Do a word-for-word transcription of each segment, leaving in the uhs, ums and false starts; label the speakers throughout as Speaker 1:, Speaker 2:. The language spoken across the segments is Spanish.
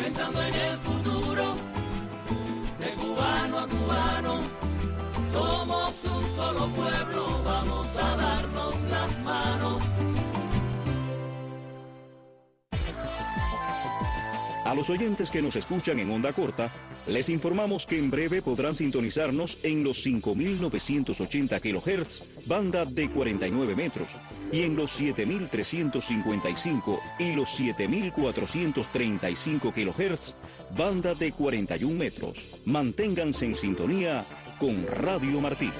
Speaker 1: pensando en el futuro, de cubano a cubano, somos un solo pueblo, vamos a darnos las manos.
Speaker 2: A los oyentes que nos escuchan en onda corta, les informamos que en breve podrán sintonizarnos en los cinco mil novecientos ochenta kilohertz, banda de cuarenta y nueve metros, y en los siete mil trescientos cincuenta y cinco y los siete mil cuatrocientos treinta y cinco kilohertz, banda de cuarenta y un metros. Manténganse en sintonía con Radio Martí.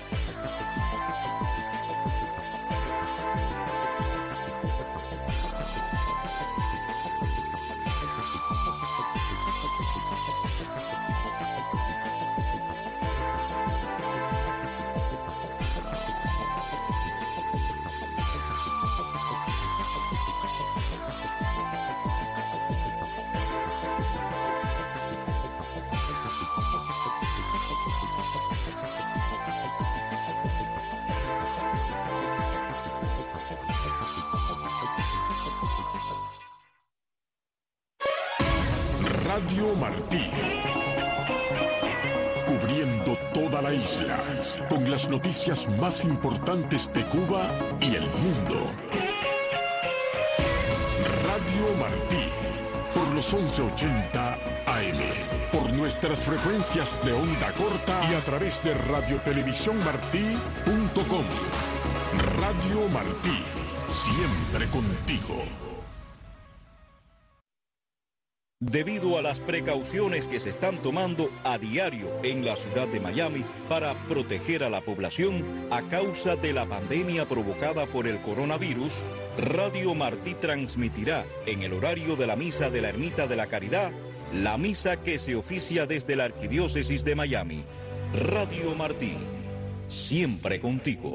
Speaker 3: Radio Martí, cubriendo toda la isla, con las noticias más importantes de Cuba y el mundo. Radio Martí, por los once ochenta A M, por nuestras frecuencias de onda corta y a través de radiotelevisiónmartí punto com. Radio Martí, siempre contigo.
Speaker 2: Debido a las precauciones que se están tomando a diario en la ciudad de Miami para proteger a la población a causa de la pandemia provocada por el coronavirus, Radio Martí transmitirá en el horario de la misa de la Ermita de la Caridad, la misa que se oficia desde la Arquidiócesis de Miami. Radio Martí, siempre contigo.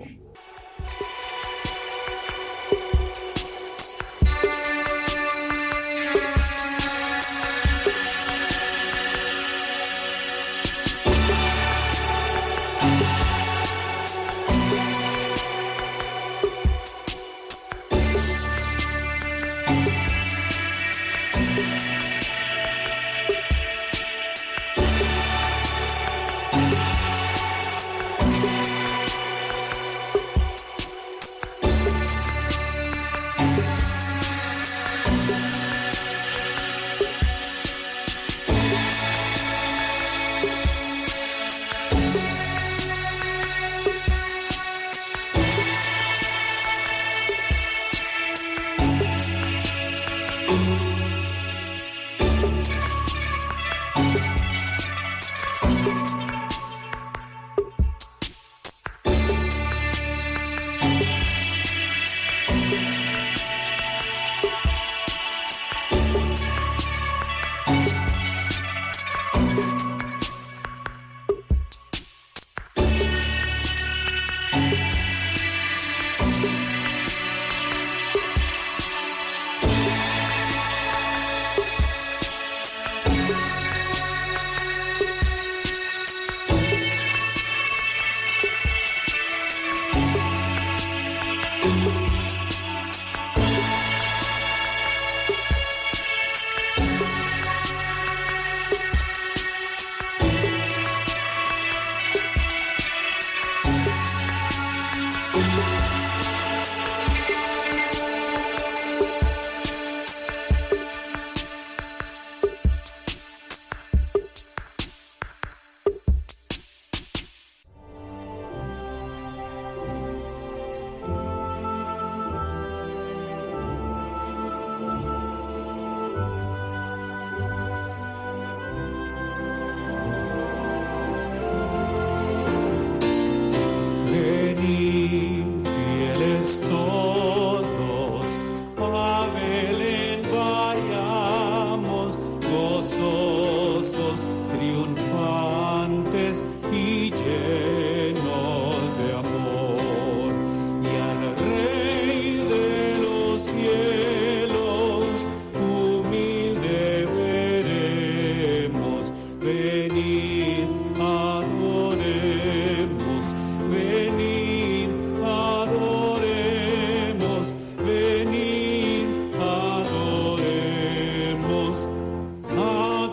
Speaker 4: Adoremos,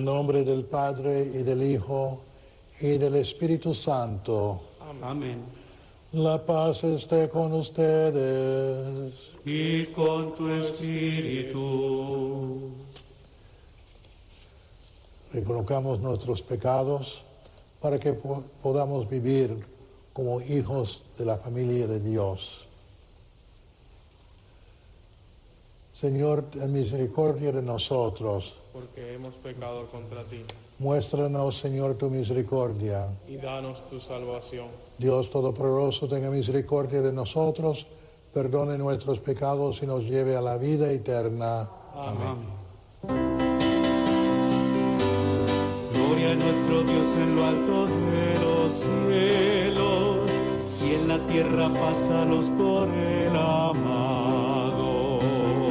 Speaker 4: el nombre del Padre, y del Hijo, y del Espíritu Santo.
Speaker 5: Amén.
Speaker 4: La paz esté con ustedes.
Speaker 5: Y con tu espíritu.
Speaker 4: Reconozcamos nuestros pecados para que po- podamos vivir como hijos de la familia de Dios. Señor, ten misericordia de nosotros.
Speaker 6: Porque hemos pecado contra ti.
Speaker 4: Muéstranos, Señor, tu misericordia.
Speaker 6: Y danos tu salvación.
Speaker 4: Dios Todopoderoso, tenga misericordia de nosotros, perdone nuestros pecados y nos lleve a la vida eterna.
Speaker 6: Amén.
Speaker 5: Gloria a nuestro Dios en lo alto de los cielos, y en la tierra paz a los por él amados.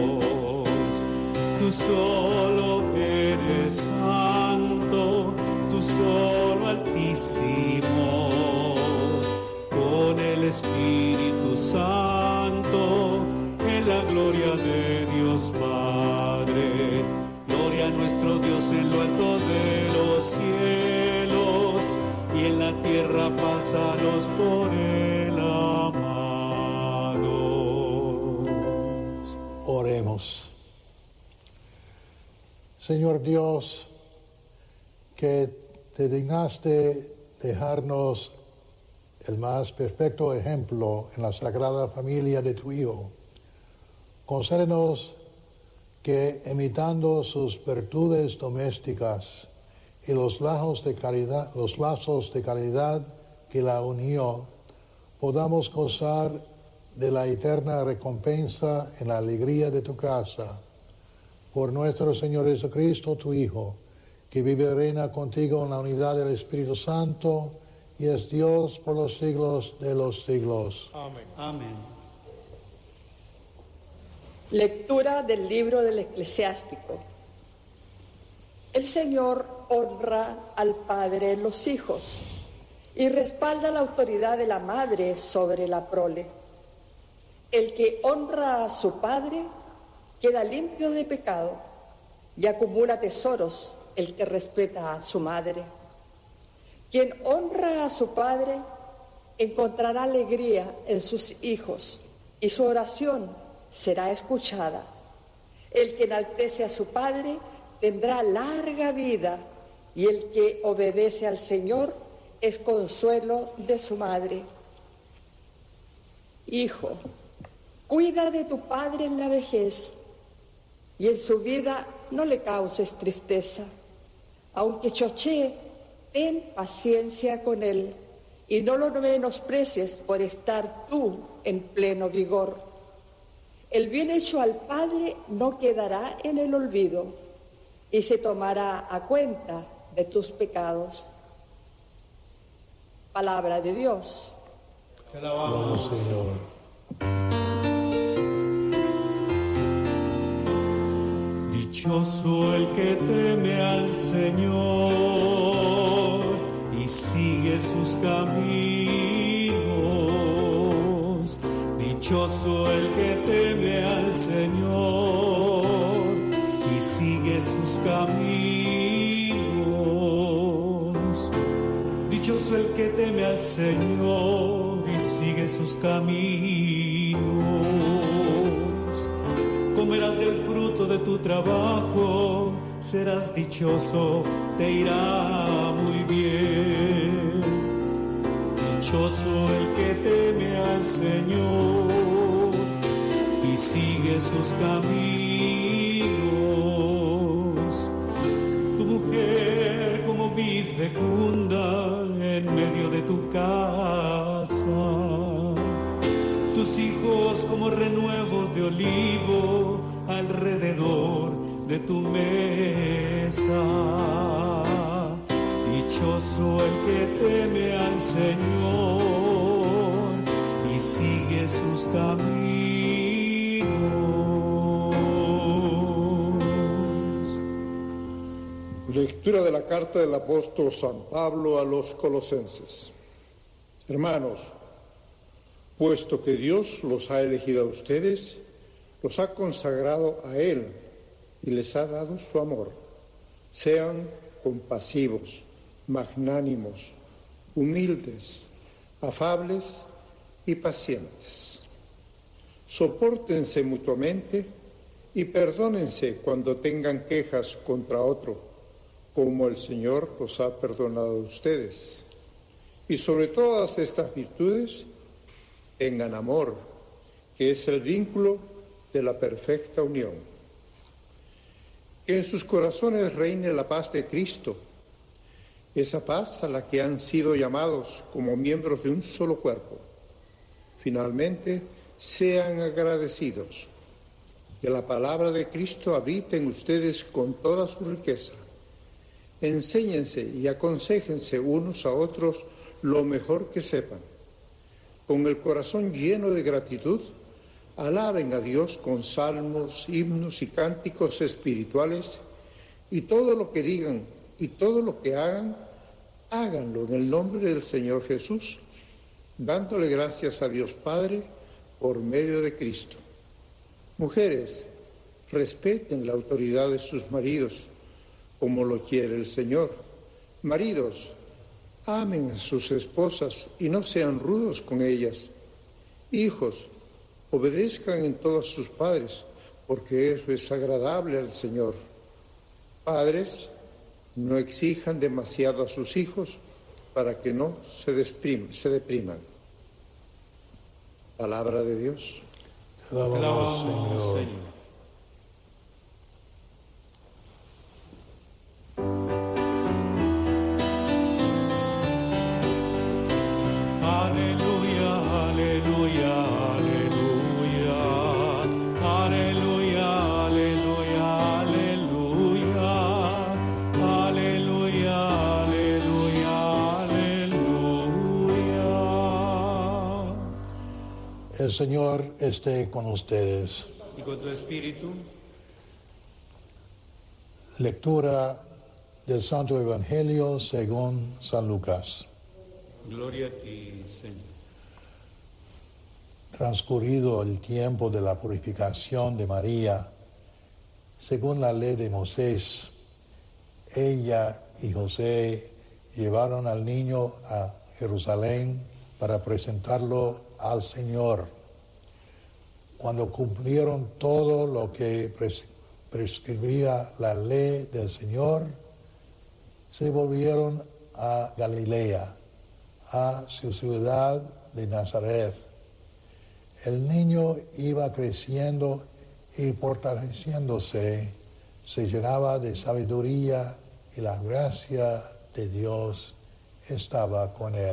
Speaker 5: Tú solo eres santo, tú solo altísimo, con el Espíritu Santo, en la gloria de Dios Padre. Gloria a nuestro Dios en lo alto de los cielos, y en la tierra paz a los por él amados.
Speaker 4: Oremos. Señor Dios, que te dignaste dejarnos el más perfecto ejemplo en la sagrada familia de tu Hijo, concédenos que, imitando sus virtudes domésticas y los lazos de caridad, los lazos de caridad que la unió, podamos gozar de la eterna recompensa en la alegría de tu casa. Por nuestro Señor Jesucristo, tu Hijo, que vive y reina contigo en la unidad del Espíritu Santo, y es Dios por los siglos de los siglos.
Speaker 6: Amén.
Speaker 5: Amén.
Speaker 7: Lectura del libro del Eclesiástico. El Señor honra al padre en los hijos y respalda la autoridad de la madre sobre la prole. El que honra a su padre queda limpio de pecado y acumula tesoros el que respeta a su madre. Quien honra a su padre encontrará alegría en sus hijos y su oración será escuchada. El que enaltece a su padre tendrá larga vida, y el que obedece al Señor es consuelo de su madre. Hijo, cuida de tu padre en la vejez, y en su vida no le causes tristeza. Aunque chochee, ten paciencia con él, y no lo menosprecies por estar tú en pleno vigor. El bien hecho al Padre no quedará en el olvido, y se tomará a cuenta de tus pecados. Palabra de Dios.
Speaker 5: Te alabamos,
Speaker 4: Oh, Señor.
Speaker 5: Dichoso el que teme al Señor y sigue sus caminos. Dichoso el que teme al Señor y sigue sus caminos. Dichoso el que teme al Señor y sigue sus caminos. Comerás del fruto de tu trabajo, serás dichoso, te irá muy bien. Dichoso el que teme al Señor y sigue sus caminos. Tu mujer como vid fecunda en medio de tu casa, tus hijos como renuevo de olivo alrededor de tu mesa. Dichoso el que teme al Señor y sigue sus caminos.
Speaker 8: Lectura de la carta del apóstol San Pablo a los Colosenses. Hermanos, puesto que Dios los ha elegido a ustedes, los ha consagrado a Él y les ha dado su amor. Sean compasivos, magnánimos, humildes, afables y pacientes. Sopórtense mutuamente y perdónense cuando tengan quejas contra otro, como el Señor os ha perdonado a ustedes. Y sobre todas estas virtudes, tengan amor, que es el vínculo de la perfecta unión. Que en sus corazones reine la paz de Cristo, esa paz a la que han sido llamados como miembros de un solo cuerpo. Finalmente, sean agradecidos. Que la palabra de Cristo habite en ustedes con toda su riqueza. Enséñense y aconséjense unos a otros lo mejor que sepan. Con el corazón lleno de gratitud, alaben a Dios con salmos, himnos y cánticos espirituales, y todo lo que digan y todo lo que hagan, háganlo en el nombre del Señor Jesús, dándole gracias a Dios Padre por medio de Cristo. Mujeres, respeten la autoridad de sus maridos, como lo quiere el Señor. Maridos, amen a sus esposas y no sean rudos con ellas. Hijos, obedezcan en todo a sus padres, porque eso es agradable al Señor. Padres, no exijan demasiado a sus hijos para que no se, desprim- se depriman. Palabra de Dios.
Speaker 4: Te alabamos, Señor.
Speaker 5: Señor. Aleluya, aleluya, aleluya, aleluya, aleluya, aleluya, aleluya, aleluya, aleluya.
Speaker 4: El Señor esté con ustedes.
Speaker 5: Y con tu espíritu,
Speaker 4: Lectura del Santo Evangelio según San Lucas.
Speaker 5: gloria a ti, Señor.
Speaker 4: Transcurrido el tiempo de la purificación de María, según la ley de Moisés, ella y José llevaron al niño a Jerusalén para presentarlo al Señor. Cuando cumplieron todo lo que pres- prescribía la ley del Señor, se volvieron a Galilea, a su ciudad de Nazaret. El niño iba creciendo y fortaleciéndose, se llenaba de sabiduría y la gracia de Dios estaba con él.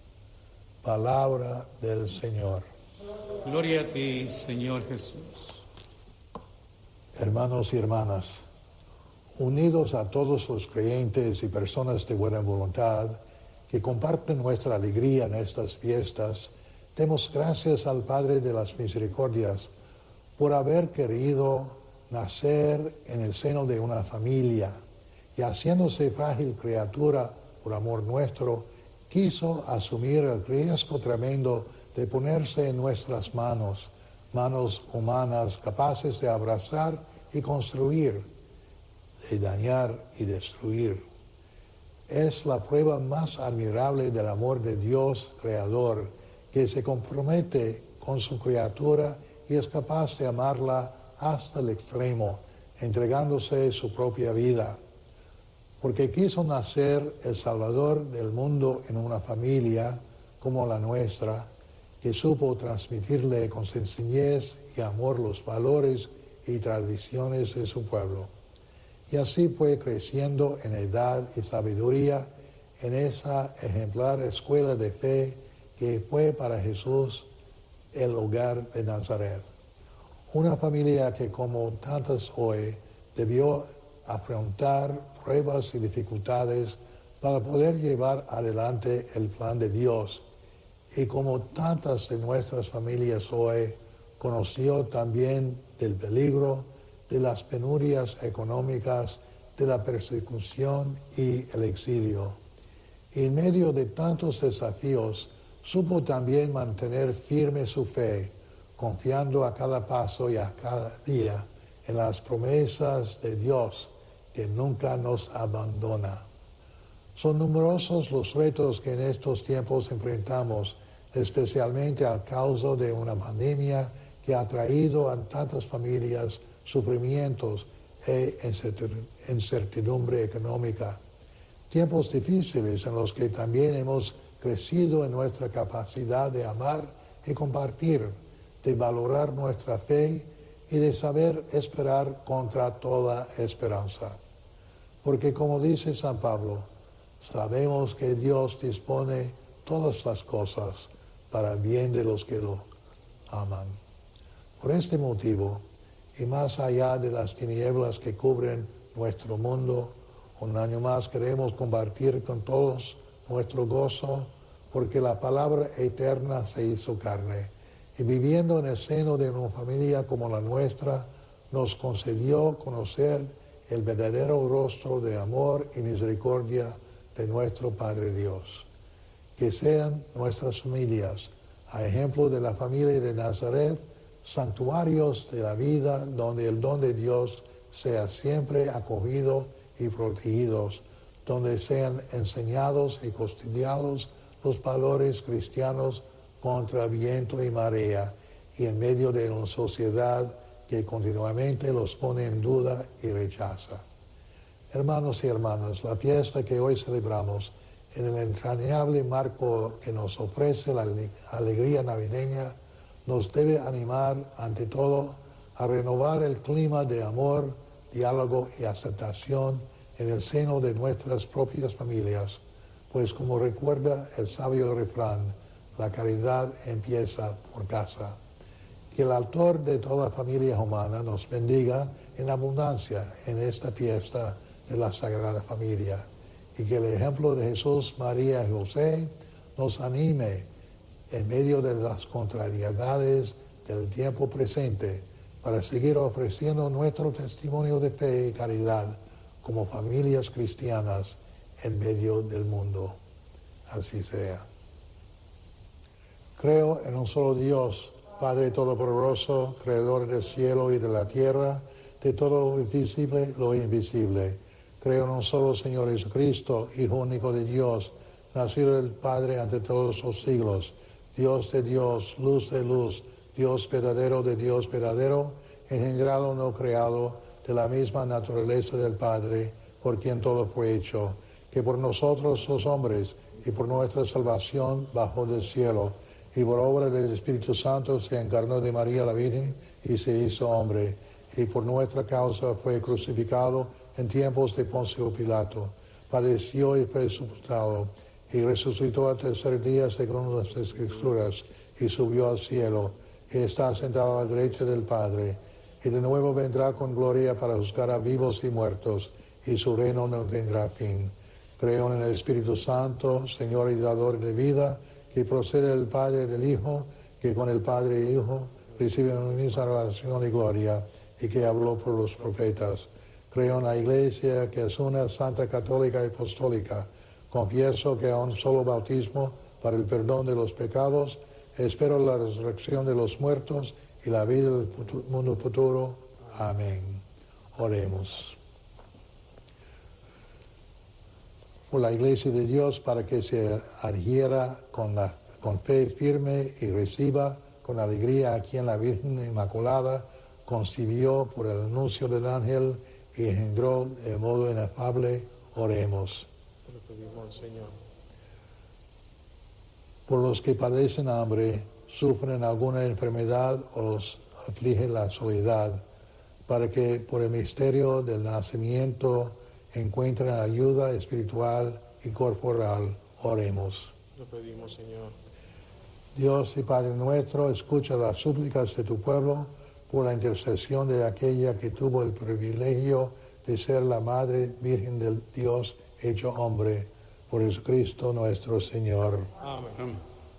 Speaker 4: Palabra del Señor.
Speaker 5: Gloria a ti, Señor Jesús.
Speaker 4: Hermanos y hermanas, unidos a todos los creyentes y personas de buena voluntad que comparten nuestra alegría en estas fiestas, demos gracias al Padre de las Misericordias por haber querido nacer en el seno de una familia y, haciéndose frágil criatura por amor nuestro, quiso asumir el riesgo tremendo de ponerse en nuestras manos, manos humanas capaces de abrazar y construir, de dañar y destruir. Es la prueba más admirable del amor de Dios Creador, que se compromete con su criatura y es capaz de amarla hasta el extremo, entregándose su propia vida. Porque quiso nacer el Salvador del mundo en una familia como la nuestra, que supo transmitirle con sencillez y amor los valores y tradiciones de su pueblo. Y así fue creciendo en edad y sabiduría en esa ejemplar escuela de fe que fue para Jesús el hogar de Nazaret. Una familia que, como tantas hoy, debió afrontar pruebas y dificultades para poder llevar adelante el plan de Dios. Y como tantas de nuestras familias hoy, conoció también del peligro, de las penurias económicas, de la persecución y el exilio. Y en medio de tantos desafíos, supo también mantener firme su fe, confiando a cada paso y a cada día en las promesas de Dios que nunca nos abandona. Son numerosos los retos que en estos tiempos enfrentamos, especialmente a causa de una pandemia que ha traído a tantas familias sufrimientos e incertidumbre económica. Tiempos difíciles en los que también hemos crecido en nuestra capacidad de amar y compartir, de valorar nuestra fe y de saber esperar contra toda esperanza. Porque como dice San Pablo, sabemos que Dios dispone todas las cosas para el bien de los que lo aman. Por este motivo, y más allá de las tinieblas que cubren nuestro mundo, un año más queremos compartir con todos nuestro gozo, porque la palabra eterna se hizo carne, y viviendo en el seno de una familia como la nuestra, nos concedió conocer el verdadero rostro de amor y misericordia de nuestro Padre Dios. Que sean nuestras familias, a ejemplo de la familia de Nazaret, santuarios de la vida donde el don de Dios sea siempre acogido y protegidos, donde sean enseñados y custodiados los valores cristianos contra viento y marea, y en medio de una sociedad que continuamente los pone en duda y rechaza. Hermanos y hermanas, la fiesta que hoy celebramos, en el entrañable marco que nos ofrece la alegría navideña, nos debe animar, ante todo, a renovar el clima de amor, diálogo y aceptación en el seno de nuestras propias familias, pues como recuerda el sabio refrán, la caridad empieza por casa. Que el autor de toda familia humana nos bendiga en abundancia en esta fiesta de la Sagrada Familia, y que el ejemplo de Jesús, María y José nos anime en medio de las contrariedades del tiempo presente para seguir ofreciendo nuestro testimonio de fe y caridad como familias cristianas en medio del mundo. Así sea. Creo en un solo Dios, Padre Todopoderoso, Creador del cielo y de la tierra, de todo lo visible y lo invisible. Creo en un solo Señor Jesucristo, Hijo único de Dios, nacido del Padre ante todos los siglos, Dios de Dios, luz de luz, Dios verdadero de Dios verdadero, engendrado no creado, de la misma naturaleza del Padre, por quien todo fue hecho, que por nosotros los hombres y por nuestra salvación bajó del cielo, y por obra del Espíritu Santo se encarnó de María la Virgen y se hizo hombre, y por nuestra causa fue crucificado en tiempos de Poncio Pilato, padeció y fue sepultado, y resucitó al tercer día según las Escrituras, y subió al cielo, y está sentado a la derecha del Padre, y de nuevo vendrá con gloria para juzgar a vivos y muertos, y su reino no tendrá fin. Creo en el Espíritu Santo, Señor y dador de vida, que procede del Padre y del Hijo, que con el Padre y Hijo reciben una misma salvación y gloria, y que habló por los profetas. Creo en la Iglesia, que es una santa, católica y apostólica. Confieso que a un solo bautismo para el perdón de los pecados. Espero la resurrección de los muertos y la vida del mundo futuro. Amén. Oremos. Por la Iglesia de Dios, para que se adhiera con, la, con fe firme y reciba con alegría a quien la Virgen Inmaculada concibió por el anuncio del ángel y engendró de modo inefable. Oremos.
Speaker 6: Señor.
Speaker 4: Por los que padecen hambre, sufren alguna enfermedad o los aflige la soledad, para que por el misterio del nacimiento encuentren ayuda espiritual y corporal. Oremos.
Speaker 6: Lo pedimos, Señor.
Speaker 4: Dios y Padre nuestro, escucha las súplicas de tu pueblo por la intercesión de aquella que tuvo el privilegio de ser la Madre Virgen del Dios hecho hombre, por Jesucristo nuestro Señor.
Speaker 6: Amén.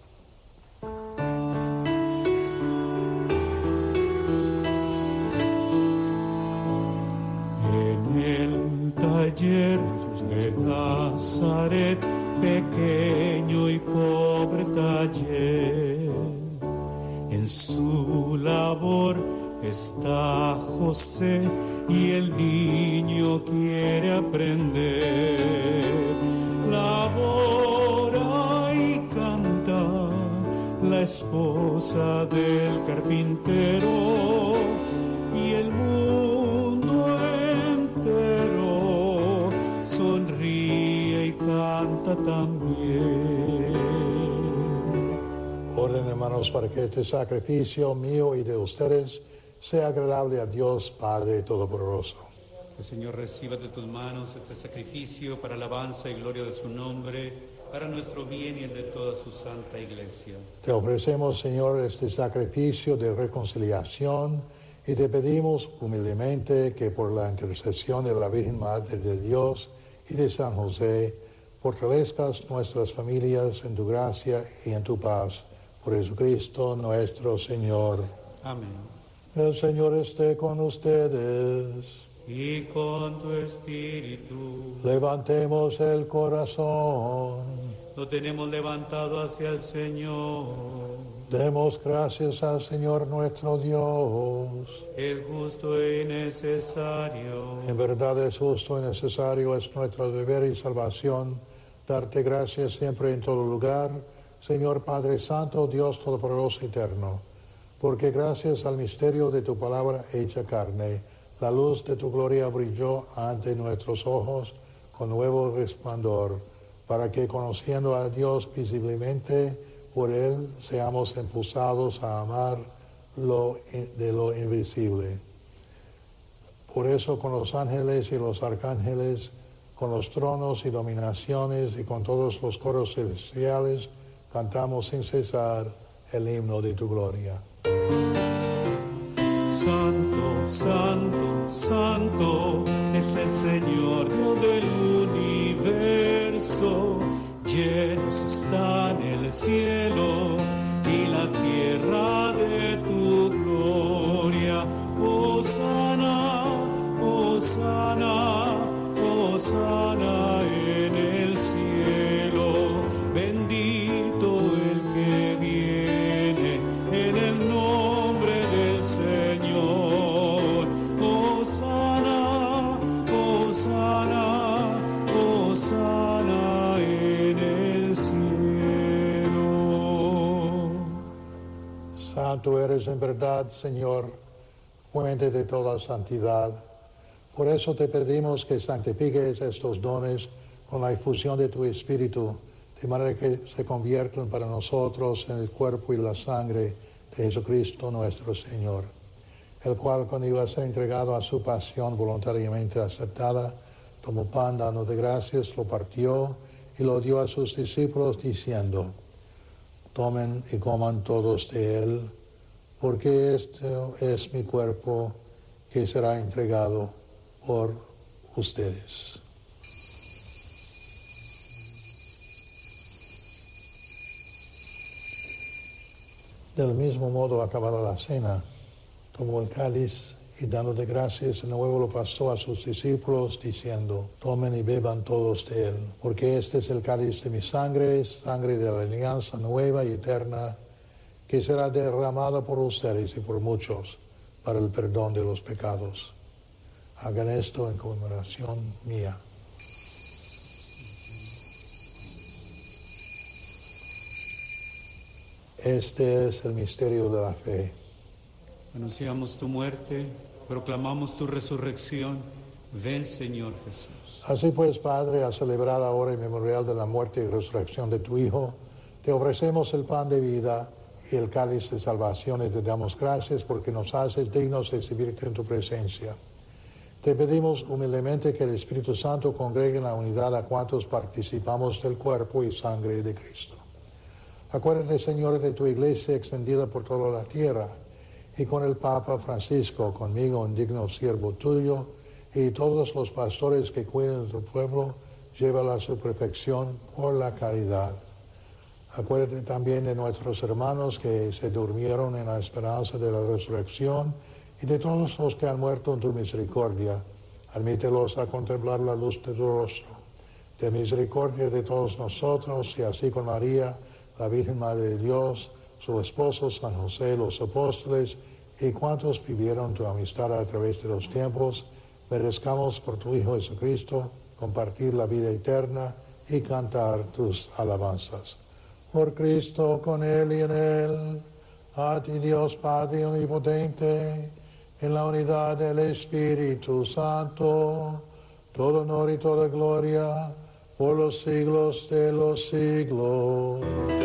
Speaker 5: En el taller de Nazaret, pequeño y pobre taller, en su labor está José y el niño quiere aprender. Labora y canta la esposa del carpintero y el mundo entero sonríe y canta también.
Speaker 4: Oren, hermanos, para que este sacrificio mío y de ustedes sea agradable a Dios Padre Todopoderoso.
Speaker 5: Que el Señor reciba de tus manos este sacrificio para alabanza y gloria de su nombre, para nuestro bien y el de toda su santa iglesia.
Speaker 4: Te ofrecemos, Señor, este sacrificio de reconciliación y te pedimos humildemente que por la intercesión de la Virgen Madre de Dios y de San José, fortalezcas nuestras familias en tu gracia y en tu paz. Por Jesucristo nuestro Señor.
Speaker 5: Amén.
Speaker 4: El Señor esté con ustedes.
Speaker 5: Y con tu espíritu.
Speaker 4: Levantemos el corazón.
Speaker 5: Lo tenemos levantado hacia el Señor.
Speaker 4: Demos gracias al Señor nuestro Dios.
Speaker 5: Es justo y necesario.
Speaker 4: En verdad es justo y necesario, es nuestro deber y salvación, darte gracias siempre en todo lugar, Señor Padre Santo, Dios Todopoderoso y Eterno, porque gracias al misterio de tu palabra hecha carne, la luz de tu gloria brilló ante nuestros ojos con nuevo resplandor, para que conociendo a Dios visiblemente, por Él seamos impulsados a amar lo de lo invisible. Por eso con los ángeles y los arcángeles, con los tronos y dominaciones y con todos los coros celestiales, cantamos sin cesar el himno de tu gloria.
Speaker 5: Santo, santo, santo es el Señor Dios del universo. Llenos están el cielo y la tierra de tu gloria. Hosana, hosana, hosana en el cielo. Bendito el que viene en el nombre del Señor. Hosana, hosana, hosana en el cielo.
Speaker 4: Santo eres en verdad, Señor, fuente de toda santidad. Por eso te pedimos que santifiques estos dones con la infusión de tu Espíritu, de manera que se conviertan para nosotros en el cuerpo y la sangre de Jesucristo nuestro Señor, el cual cuando iba a ser entregado a su pasión voluntariamente aceptada, tomó pan dando de gracias, lo partió y lo dio a sus discípulos diciendo: tomen y coman todos de él, porque este es mi cuerpo que será entregado por ustedes. Del mismo modo, acabada la cena, tomó el cáliz y dando de gracias, de nuevo lo pasó a sus discípulos, diciendo: tomen y beban todos de él, porque este es el cáliz de mi sangre, sangre de la alianza nueva y eterna, que será derramada por ustedes y por muchos para el perdón de los pecados. Hagan esto en conmemoración mía. Este es el misterio de la fe.
Speaker 5: Anunciamos tu muerte, proclamamos tu resurrección. Ven, Señor Jesús.
Speaker 4: Así pues, Padre, a celebrar ahora el memorial de la muerte y resurrección de tu Hijo, te ofrecemos el pan de vida y el cáliz de salvación y te damos gracias porque nos haces dignos de servirte en tu presencia. Te pedimos humildemente que el Espíritu Santo congregue en la unidad a cuantos participamos del cuerpo y sangre de Cristo. Acuérdate, Señor, de tu iglesia extendida por toda la tierra, y con el Papa Francisco, conmigo, un digno siervo tuyo, y todos los pastores que cuidan de tu pueblo, llévala a su perfección por la caridad. Acuérdate también de nuestros hermanos que se durmieron en la esperanza de la resurrección, y de todos los que han muerto en tu misericordia. Admítelos a contemplar la luz de tu rostro. De misericordia de todos nosotros, y así con María, la Virgen Madre de Dios, su esposo San José, los apóstoles y cuantos vivieron tu amistad a través de los tiempos, merezcamos por tu Hijo Jesucristo compartir la vida eterna y cantar tus alabanzas. Por Cristo, con Él y en Él, a ti Dios Padre Omnipotente, en la unidad del Espíritu Santo, todo honor y toda gloria, por los siglos de los siglos.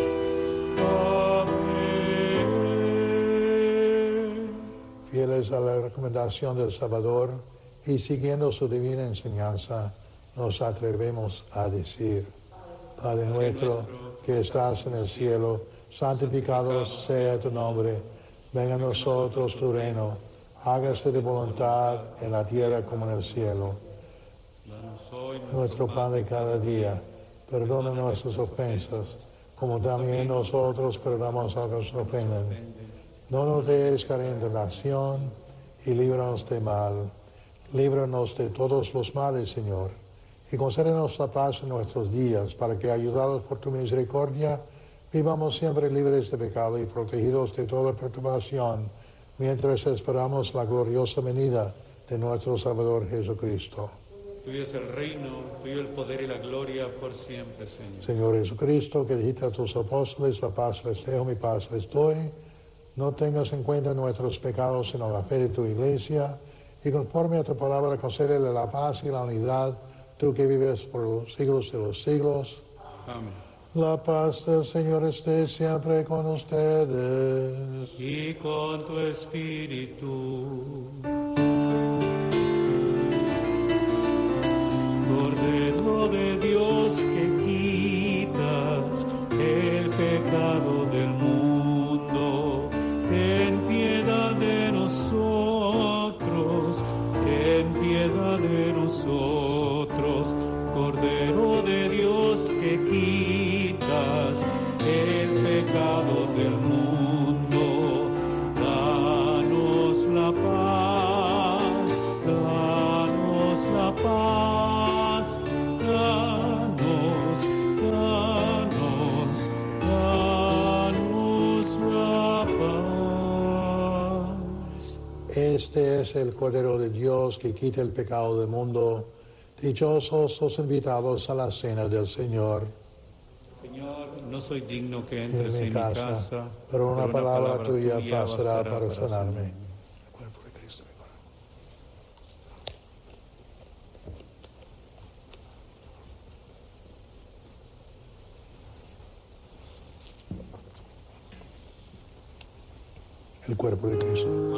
Speaker 4: Amén. Fieles a la recomendación del Salvador y siguiendo su divina enseñanza, nos atrevemos a decir: Padre nuestro que estás en el cielo, santificado sea tu nombre. Venga a nosotros tu reino. Hágase de voluntad en la tierra como en el cielo. Nuestro pan de cada día, perdona nuestras ofensas, como también nosotros perdonamos a los que nos ofenden. No nos dejes caer en tentación y líbranos de mal. Líbranos de todos los males, Señor, y concédenos la paz en nuestros días, para que, ayudados por tu misericordia, vivamos siempre libres de pecado y protegidos de toda perturbación, mientras esperamos la gloriosa venida de nuestro Salvador Jesucristo.
Speaker 5: Tuyo es el reino, tuyo el poder y la gloria por siempre, Señor.
Speaker 4: Señor Jesucristo, que dijiste a tus apóstoles: la paz les dejo, mi paz les doy, no tengas en cuenta nuestros pecados, sino la fe de tu iglesia, y conforme a tu palabra concédele la paz y la unidad, tú que vives por los siglos de los siglos.
Speaker 5: Amén.
Speaker 4: La paz del Señor esté siempre con ustedes.
Speaker 5: Y con tu espíritu. Cordero de Dios que quitas el pecado del mundo, ten piedad de nosotros, ten piedad de nosotros. Cordero de Dios que quitas el pecado del mundo, danos la paz, danos la paz, danos, danos, danos la paz.
Speaker 4: Este es el Cordero de Dios que quita el pecado del mundo. Dichosos los invitados a la cena del Señor.
Speaker 5: Señor, no soy digno que entres en mi casa, en mi casa
Speaker 4: pero una, pero una palabra, palabra tuya, tuya bastará, bastará para, para sanarme. El cuerpo de Cristo, mi corazón. El cuerpo de Cristo.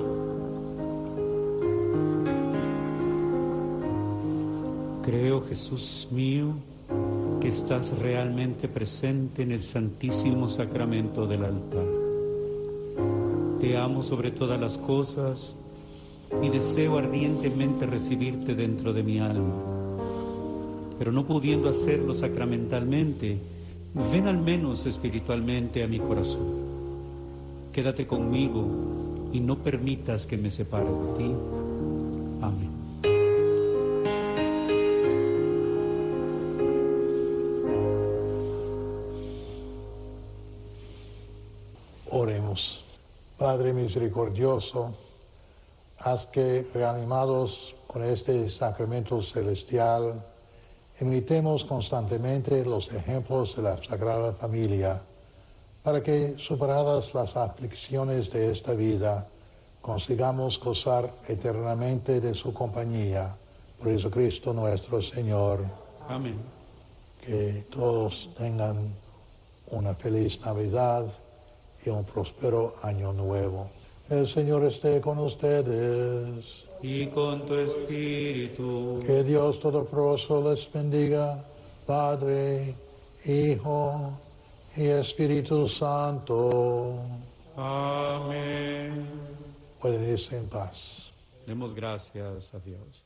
Speaker 5: Creo, Jesús mío, que estás realmente presente en el Santísimo Sacramento del altar. Te amo sobre todas las cosas y deseo ardientemente recibirte dentro de mi alma. Pero no pudiendo hacerlo sacramentalmente, ven al menos espiritualmente a mi corazón. Quédate conmigo y no permitas que me separe de ti. Amén.
Speaker 4: Oremos. Padre misericordioso, haz que, reanimados con este sacramento celestial, imitemos constantemente los ejemplos de la Sagrada Familia, para que, superadas las aflicciones de esta vida, consigamos gozar eternamente de su compañía. Por Jesucristo nuestro Señor.
Speaker 5: Amén.
Speaker 4: Que todos tengan una feliz Navidad y un próspero año nuevo. El Señor esté con ustedes.
Speaker 5: Y con tu espíritu.
Speaker 4: Que Dios Todopoderoso les bendiga, Padre, Hijo y Espíritu Santo.
Speaker 5: Amén.
Speaker 4: Pueden irse en paz.
Speaker 5: Demos gracias a Dios.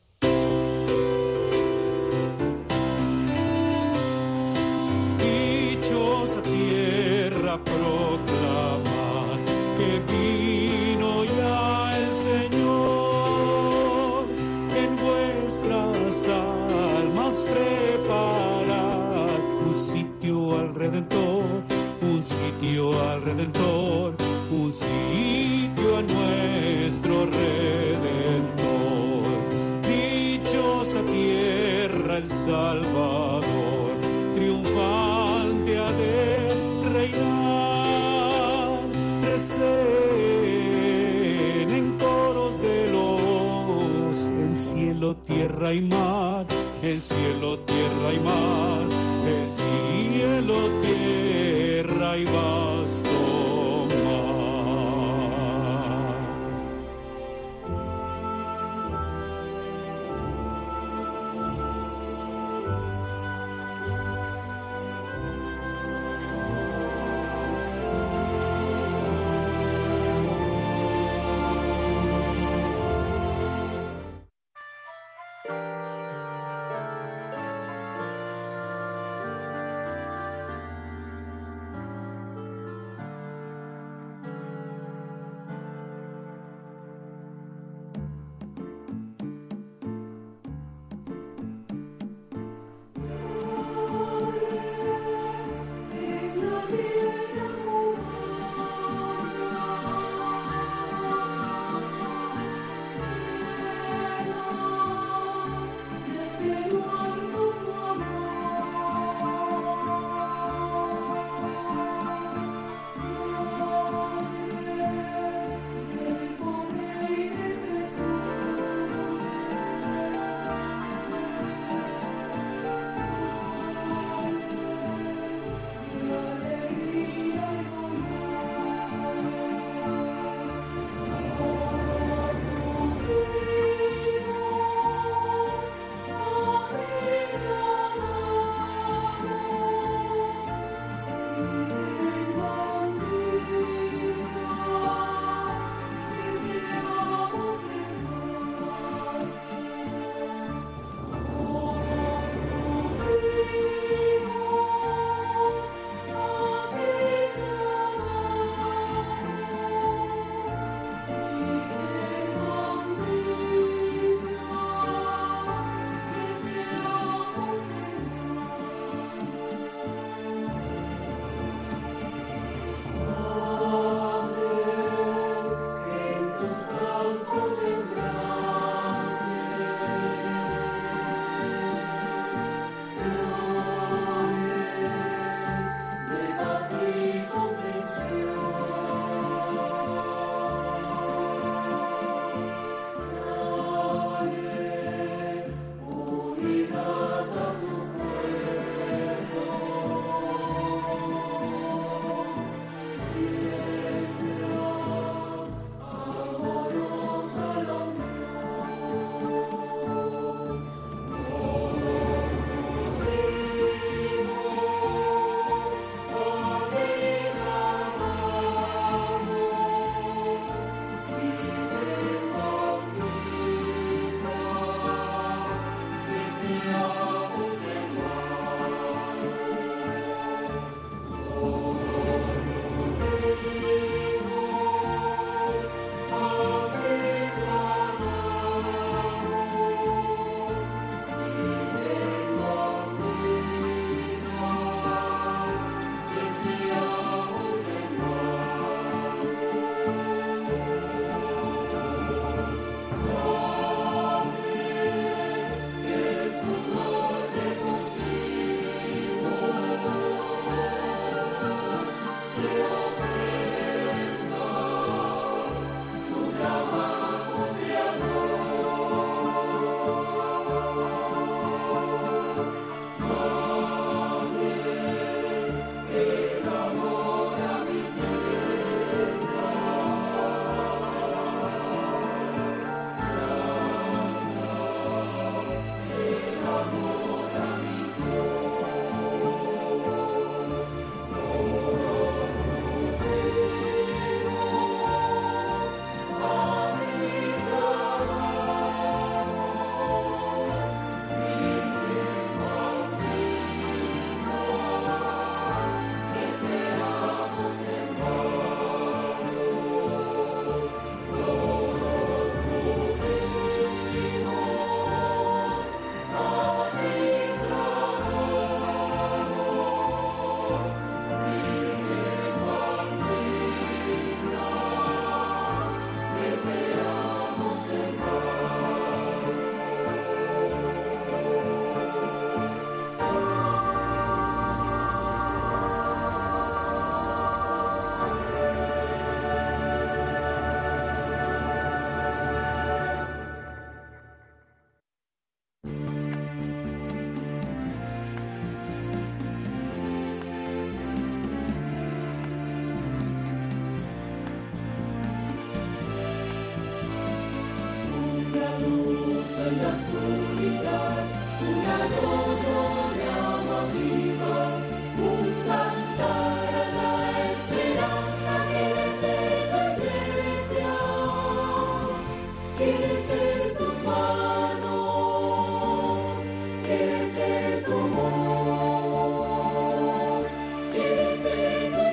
Speaker 5: Dichosa tierra proclama que vino ya el Señor, en vuestras almas preparad un sitio al Redentor, un sitio al Redentor, un sitio a nuestro cielo, tierra y mar, el cielo, tierra y mar, el cielo, tierra y vasto mar.
Speaker 1: luz en la oscuridad, un arroyo de agua viva, un cantar a la esperanza. Quiere ser tu iglesia, quiere ser tus manos, quiere ser tu voz, quiere ser tu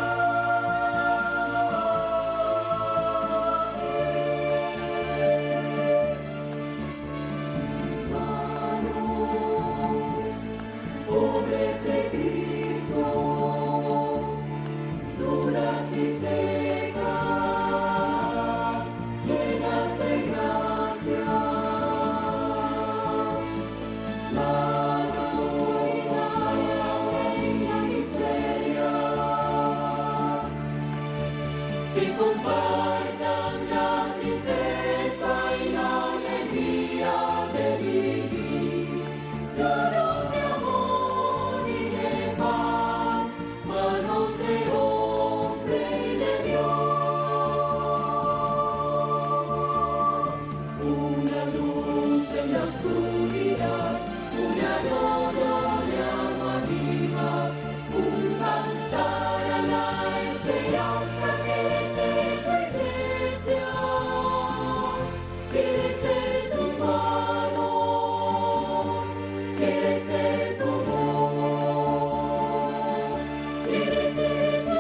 Speaker 1: pobres de Cristo, duras y secas, llenas de gracia, manos solidarias en la miseria, que compartan la tristeza y la alegría de vivir. Manos de amor y de paz, manos de hombre y de Dios. Una luz en la oscuridad, un arroyo de agua viva, un cantar a la esperanza. Quiere ser tu iglesia, quiere ser tus manos, quiere ser tu voz, quiere ser tu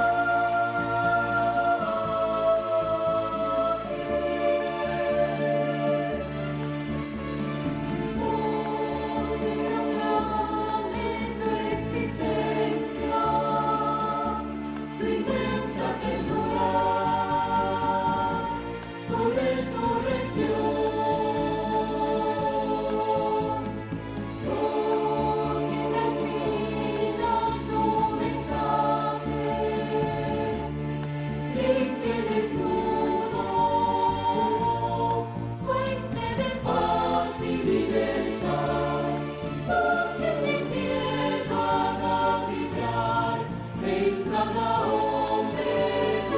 Speaker 1: voz, que proclames tu existencia, tu inmensa ternura, tu resurrección. Voz que transmitas tu mensaje, limpio y desnudo, fuente de paz y libertad. Voz que sin miedo haga vibrar en cada hombre tu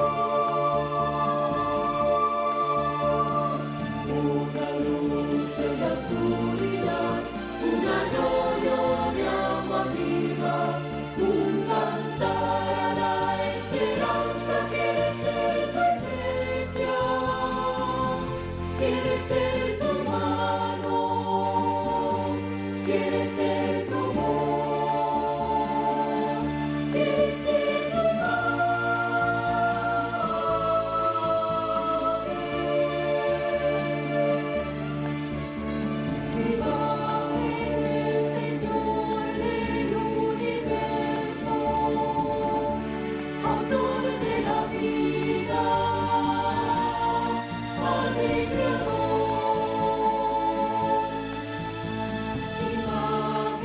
Speaker 1: voz. Una luz en la oscuridad, un arroyo de agua viva, un cantar a la esperanza. Quiere ser tu iglesia, quiere ser tus manos, quiere ser tu voz, quiere ser tu Viva el Señor del universo, autor de la vida, Padre creador. Viva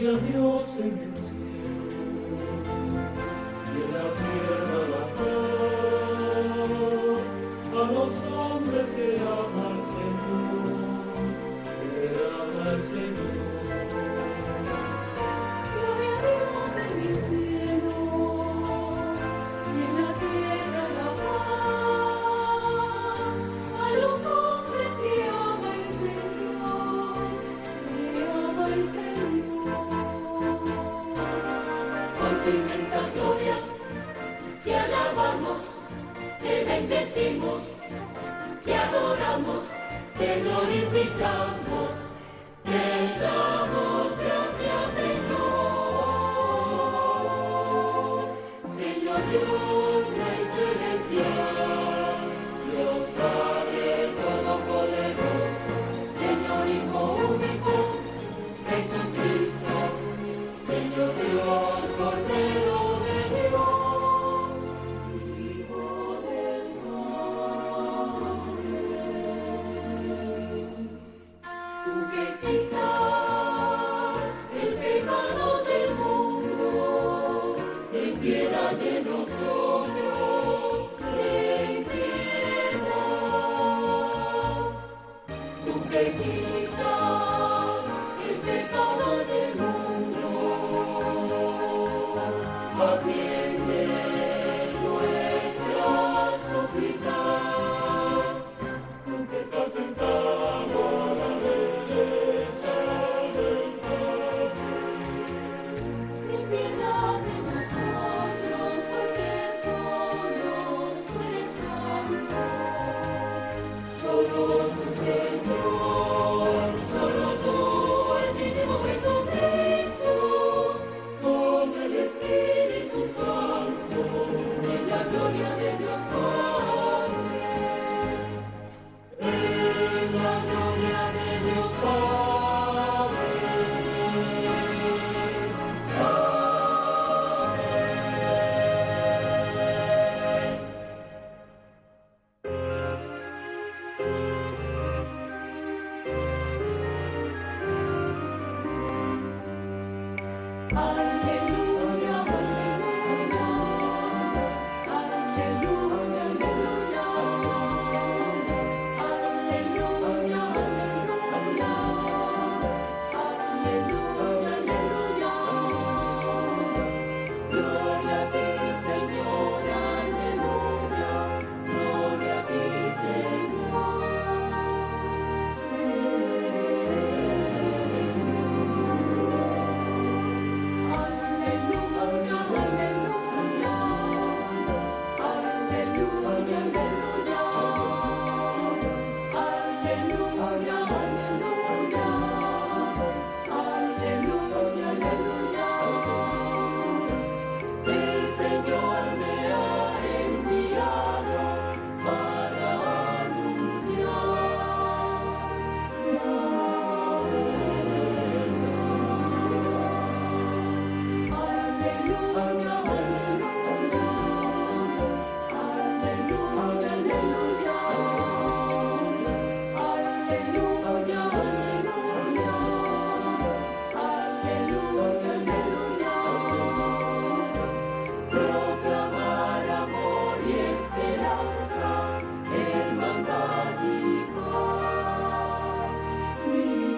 Speaker 5: gloria a Dios en el cielo y en la tierra la paz a los hombres que ama al Señor, que ama al Señor.
Speaker 1: Gloria a Dios en el cielo y en la tierra la paz a los hombres que ama el Señor, que ama el Señor. Por tu inmensa gloria te alabamos, te bendecimos, te adoramos, te glorificamos, te damos gracias, Señor. Señor Dios, Rey celestial, Dios Padre todopoderoso, Señor Hijo único, Jesucristo, Señor Dios, Cordero de Dios, Hijo del Padre. Tú que quitas el pecado del mundo, ten piedad de nosotros, ten piedad. Tú que quitas el pecado del mundo, atiende nuestra súplica.
Speaker 5: Tú que estás sentado a la derecha del Padre,
Speaker 1: Ten piedad de nosotros, porque solo tú eres santo.
Speaker 5: solo tu Señor,
Speaker 1: Solo tú, el mismo Jesucristo,
Speaker 5: con el
Speaker 1: Espíritu Santo, en la gloria de Dios Padre.
Speaker 5: en la gloria de Dios Padre.
Speaker 1: Aleluya, aleluya, aleluya, aleluya, aleluya, aleluya, aleluya, aleluya. Gloria a ti, Señor, aleluya, gloria a ti, Señor. Aleluya, aleluya, aleluya, aleluya, aleluya, aleluya, aleluya, aleluya. El Señor me ha enviado para anunciar. Aleluya, aleluya, aleluya, aleluya, aleluya, aleluya, aleluya, aleluya. Proclamar amor y esperanza, hermandad y paz. Y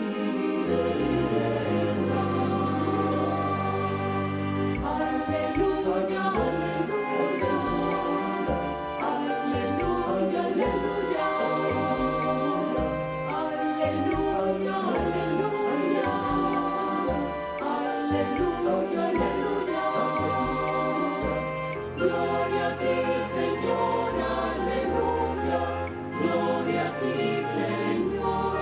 Speaker 1: Aleluya, aleluya, aleluya, aleluya, aleluya, aleluya, aleluya, aleluya. Gloria a ti, Señor, aleluya, gloria a ti, Señor.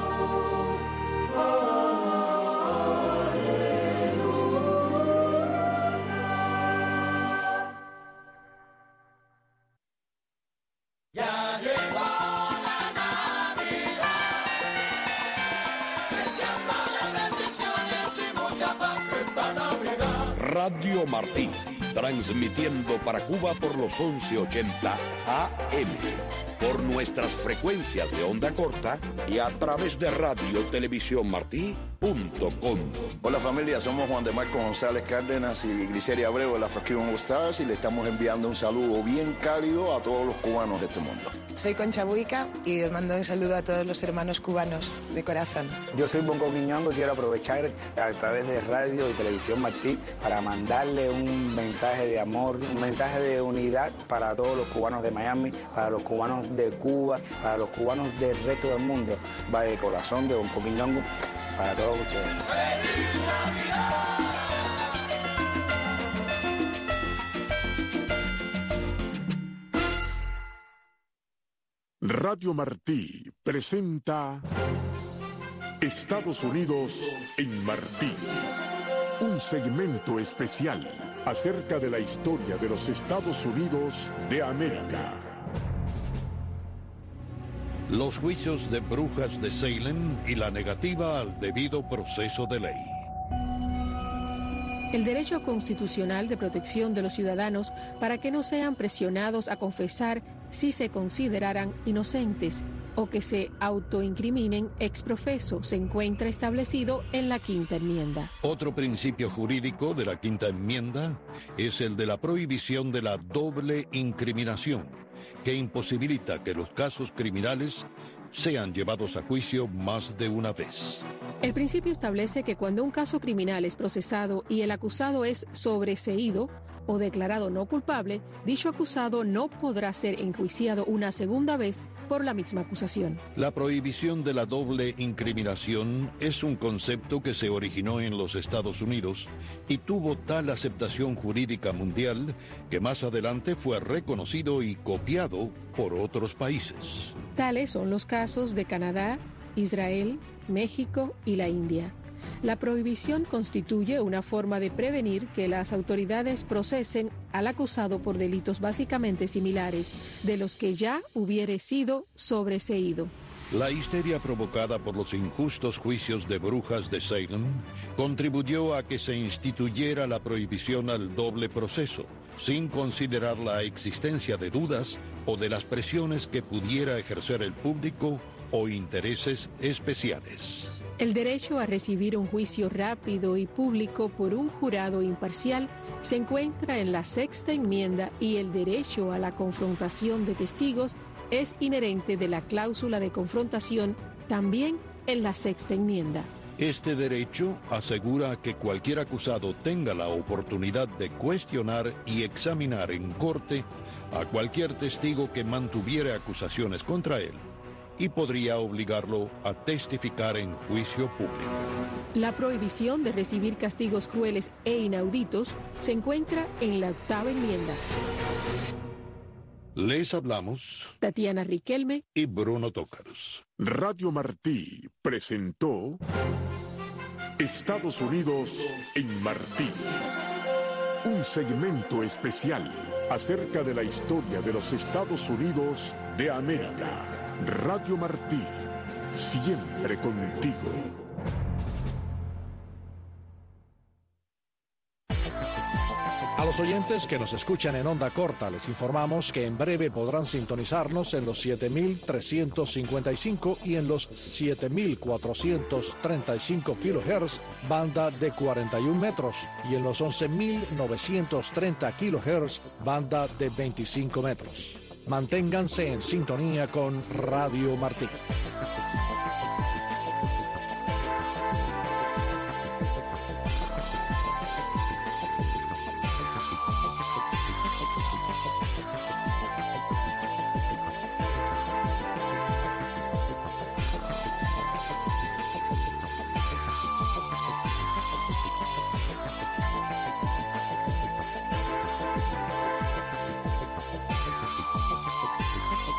Speaker 2: Radio Martí, transmitiendo para Cuba por los once ochenta A M, por nuestras frecuencias de onda corta y a través de Radio Televisión Martí punto com.
Speaker 9: Hola familia, somos Juan de Marco González Cárdenas y Gliceria Abreu de la Frasquilla All Stars y le estamos enviando un saludo bien cálido a todos los cubanos de este mundo.
Speaker 10: Soy Concha Buica y os mando un saludo a todos los hermanos cubanos de corazón.
Speaker 11: Yo soy Bongo Quiñongo y quiero aprovechar a través de radio y televisión Martí para mandarle un mensaje de amor, un mensaje de unidad para todos los cubanos de Miami, para los cubanos de Cuba, para los cubanos del resto del mundo. Va de corazón de Bongo Quiñongo para todos ustedes. ¡Feliz Navidad!
Speaker 3: Radio Martí presenta Estados Unidos en Martí, un segmento especial acerca de la historia de los Estados Unidos de América.
Speaker 2: Los juicios de brujas de Salem y la negativa al debido proceso de ley.
Speaker 12: El derecho constitucional de protección de los ciudadanos para que no sean presionados a confesar si se consideraran inocentes o que se autoincriminen ex profeso se encuentra establecido en la Quinta Enmienda.
Speaker 2: Otro principio jurídico de la Quinta Enmienda es el de la prohibición de la doble incriminación, que imposibilita que los casos criminales sean llevados a juicio más de una vez.
Speaker 12: El principio establece que cuando un caso criminal es procesado y el acusado es sobreseído o declarado no culpable, dicho acusado no podrá ser enjuiciado una segunda vez por la misma acusación.
Speaker 2: La prohibición de la doble incriminación es un concepto que se originó en los Estados Unidos y tuvo tal aceptación jurídica mundial que más adelante fue reconocido y copiado por otros países.
Speaker 12: Tales son los casos de Canadá, Israel, México y la India. La prohibición constituye una forma de prevenir que las autoridades procesen al acusado por delitos básicamente similares de los que ya hubiere sido sobreseído.
Speaker 2: La histeria provocada por los injustos juicios de brujas de Salem contribuyó a que se instituyera la prohibición al doble proceso, sin considerar la existencia de dudas o de las presiones que pudiera ejercer el público o intereses especiales.
Speaker 12: El derecho a recibir un juicio rápido y público por un jurado imparcial se encuentra en la Sexta Enmienda y el derecho a la confrontación de testigos es inherente de la cláusula de confrontación también en la Sexta Enmienda.
Speaker 2: Este derecho asegura que cualquier acusado tenga la oportunidad de cuestionar y examinar en corte a cualquier testigo que mantuviera acusaciones contra él y podría obligarlo a testificar en juicio público.
Speaker 12: La prohibición de recibir castigos crueles e inauditos se encuentra en la Octava Enmienda.
Speaker 2: Les hablamos
Speaker 12: Tatiana Riquelme
Speaker 2: y Bruno Tócaros.
Speaker 3: Radio Martí presentó Estados Unidos en Martí, un segmento especial acerca de la historia de los Estados Unidos de América. Radio Martí, siempre contigo.
Speaker 13: A los oyentes que nos escuchan en onda corta, les informamos que en breve podrán sintonizarnos en los siete mil trescientos cincuenta y cinco y en los siete mil cuatrocientos treinta y cinco kilohertz, banda de cuarenta y un metros, y en los once mil novecientos treinta kilohertz, banda de veinticinco metros. Manténganse en sintonía con Radio Martí.